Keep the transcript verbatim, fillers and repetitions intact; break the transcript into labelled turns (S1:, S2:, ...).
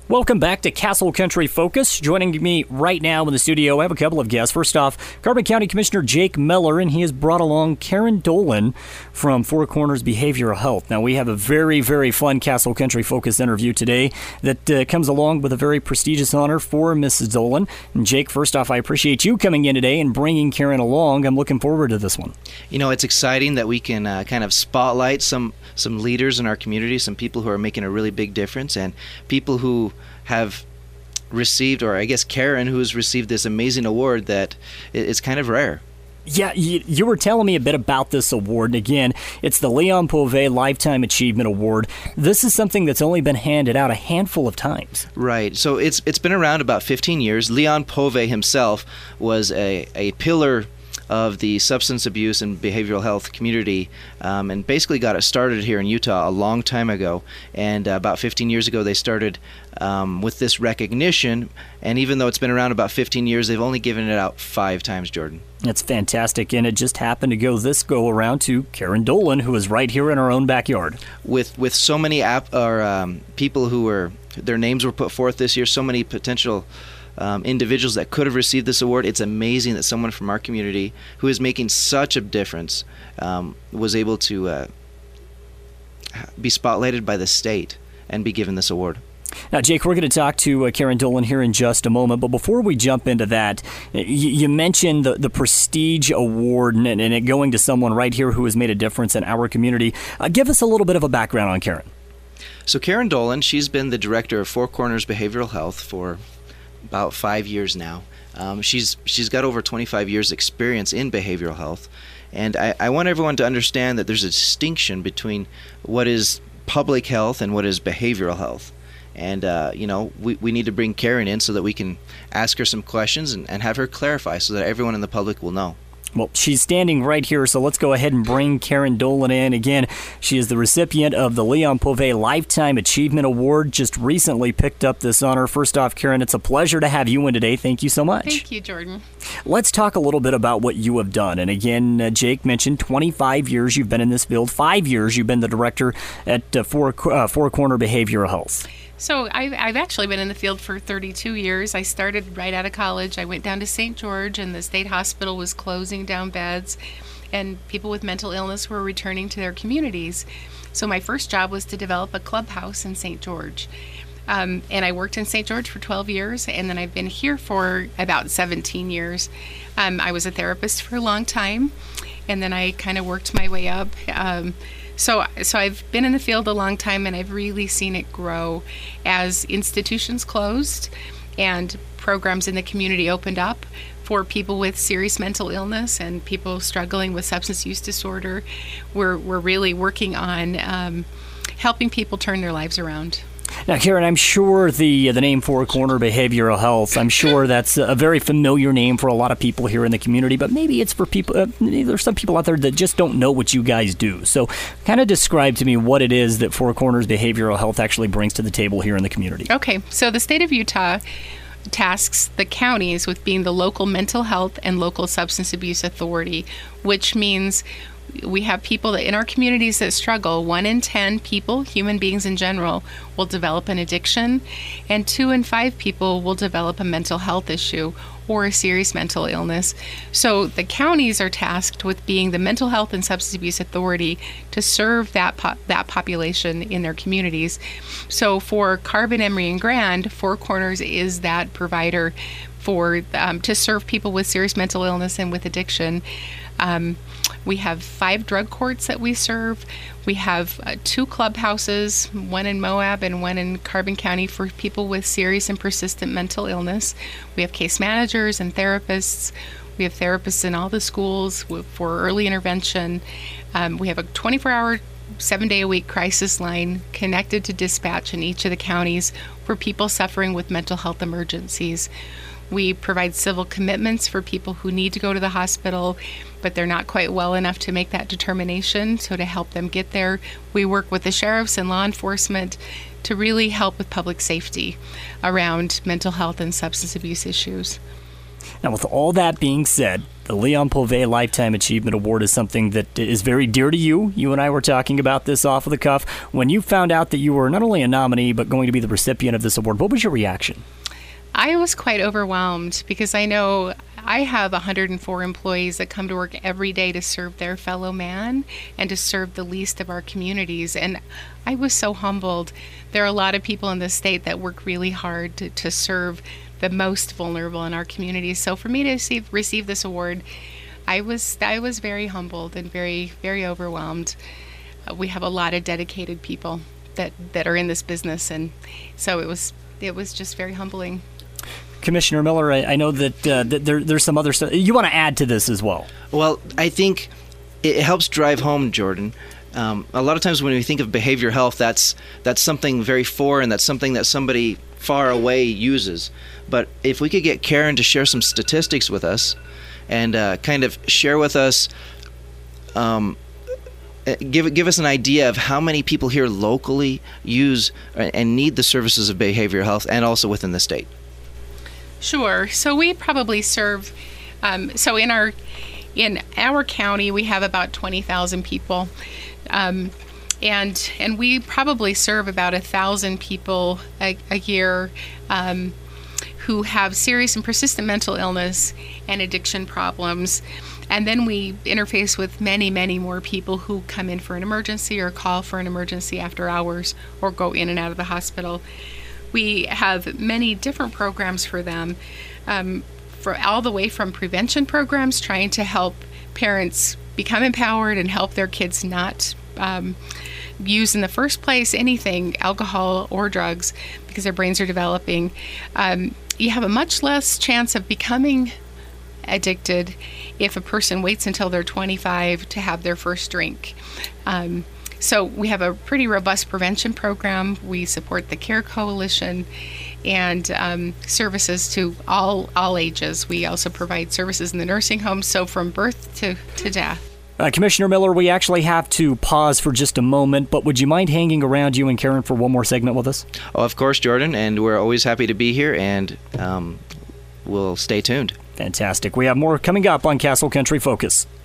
S1: Welcome back to Castle Country Focus. Joining me right now in the studio, I have a couple of guests. First off, Carbon County Commissioner Jake Miller, and he has brought along Karen Dolan from Four Corners Behavioral Health. Now, we have a very, very fun Castle Country Focus interview today that uh, comes along with a very prestigious honor for Missus Dolan. And Jake, first off, I appreciate you coming in today and bringing Karen along. I'm looking forward to this one.
S2: You know, it's exciting that we can uh, kind of spotlight some, some leaders in our community, some people who are making a really big difference, and people who have received, or I guess Karen, who has received this amazing award that is kind of rare.
S1: Yeah, you, you were telling me a bit about this award, and again, it's the Leon Pove Lifetime Achievement Award. This is something that's only been handed out a handful of times.
S2: Right, so it's it's been around about fifteen years. Leon Pove himself was a, a pillar of the substance abuse and behavioral health community, um, and basically got it started here in Utah a long time ago. And uh, about fifteen years ago, they started um, with this recognition. And even though it's been around about fifteen years, they've only given it out five times, Jordan.
S1: That's fantastic, and it just happened to go this go around to Karen Dolan, who is right here in our own backyard.
S2: With with so many app or um, people who were their names were put forth this year, so many potential Um, individuals that could have received this award. It's amazing that someone from our community who is making such a difference um, was able to uh, be spotlighted by the state and be given this award.
S1: Now, Jake, we're going to talk to uh, Karen Dolan here in just a moment, but before we jump into that, you, you mentioned the, the Prestige Award and, and it going to someone right here who has made a difference in our community. Uh, give us a little bit of a background on Karen.
S2: So Karen Dolan, she's been the director of Four Corners Behavioral Health for about five years now. Um, she's she's got over twenty-five years experience in behavioral health, and I, I want everyone to understand that there's a distinction between what is public health and what is behavioral health. And uh, you know, we, we need to bring Karen in so that we can ask her some questions and, and have her clarify so that everyone in the public will know.
S1: Well, she's standing right here, so let's go ahead and bring Karen Dolan in. Again, she is the recipient of the Leon Pove Lifetime Achievement Award, just recently picked up this honor. First off, Karen, it's a pleasure to have you in today. Thank you so much.
S3: Thank you, Jordan.
S1: Let's talk a little bit about what you have done. And again, uh, Jake mentioned twenty-five years you've been in this field. Five years you've been the director at uh, Four, uh, Four Corner Behavioral Health.
S3: So I've, I've actually been in the field for thirty-two years. I started right out of college. I went down to Saint George, and the state hospital was closing down beds, and people with mental illness were returning to their communities. So my first job was to develop a clubhouse in Saint George. Um, and I worked in Saint George for twelve years, and then I've been here for about seventeen years. Um, I was a therapist for a long time, and then I kind of worked my way up. Um, So, so I've been in the field a long time, and I've really seen it grow as institutions closed and programs in the community opened up for people with serious mental illness and people struggling with substance use disorder. We're we're really working on um, helping people turn their lives around.
S1: Now, Karen, I'm sure the the name Four Corner Behavioral Health, I'm sure that's a very familiar name for a lot of people here in the community, but maybe it's for people, uh, there's some people out there that just don't know what you guys do. So kind of describe to me what it is that Four Corners Behavioral Health actually brings to the table here in the community.
S3: Okay, so the state of Utah tasks the counties with being the local mental health and local substance abuse authority, which means we have people that in our communities that struggle. One in ten people, human beings in general, will develop an addiction, and two in five people will develop a mental health issue or a serious mental illness. So the counties are tasked with being the mental health and substance abuse authority to serve that po- that population in their communities. So for Carbon, Emery, and Grand, Four Corners is that provider for um, to serve people with serious mental illness and with addiction. Um, we have five drug courts that we serve. We have uh, two clubhouses, one in Moab and one in Carbon County for people with serious and persistent mental illness. We have case managers and therapists. We have therapists in all the schools for early intervention. Um, we have a twenty-four hour, seven-day-a-week crisis line connected to dispatch in each of the counties for people suffering with mental health emergencies. We provide civil commitments for people who need to go to the hospital, but they're not quite well enough to make that determination. So to help them get there, we work with the sheriffs and law enforcement to really help with public safety around mental health and substance abuse issues.
S1: Now, with all that being said, The Leon Povey Lifetime Achievement Award is something that is very dear to you. You and I were talking about this off of the cuff. When you found out that you were not only a nominee, but going to be the recipient of this award, what was your reaction?
S3: I was quite overwhelmed because I know I have one hundred four employees that come to work every day to serve their fellow man and to serve the least of our communities. And I was so humbled. There are a lot of people in this state that work really hard to, to serve the most vulnerable in our communities. So for me to receive, receive this award, I was I was very humbled and very, very overwhelmed. Uh, we have a lot of dedicated people that, that are in this business, and so it was it was just very humbling.
S1: Commissioner Miller, I, I know that, uh, that there, there's some other stuff. You want to add to this as well?
S2: Well, I think it helps drive home, Jordan. Um, a lot of times when we think of behavioral health, that's that's something very foreign. That's something that somebody far away uses. But if we could get Karen to share some statistics with us and uh, kind of share with us, um, give give us an idea of how many people here locally use and need the services of behavioral health, and also within the state.
S3: Sure. So we probably serve. Um, so in our in our county, we have about twenty thousand people, um, and and we probably serve about a thousand people a, a year. Um, who have serious and persistent mental illness and addiction problems. And then we interface with many, many more people who come in for an emergency or call for an emergency after hours or go in and out of the hospital. We have many different programs for them, um, for all the way from prevention programs, trying to help parents become empowered and help their kids not um, use in the first place anything, alcohol or drugs, because their brains are developing. Um, you have a much less chance of becoming addicted if a person waits until they're twenty-five to have their first drink. Um, so we have a pretty robust prevention program. We support the CARE Coalition and um, services to all all ages. We also provide services in the nursing home, so from birth to, to death.
S1: Uh, Commissioner Miller, we actually have to pause for just a moment, but would you mind hanging around, you and Karen, for one more segment with us?
S2: Oh, of course, Jordan, and we're always happy to be here, and um, we'll stay tuned.
S1: Fantastic. We have more coming up on Castle Country Focus.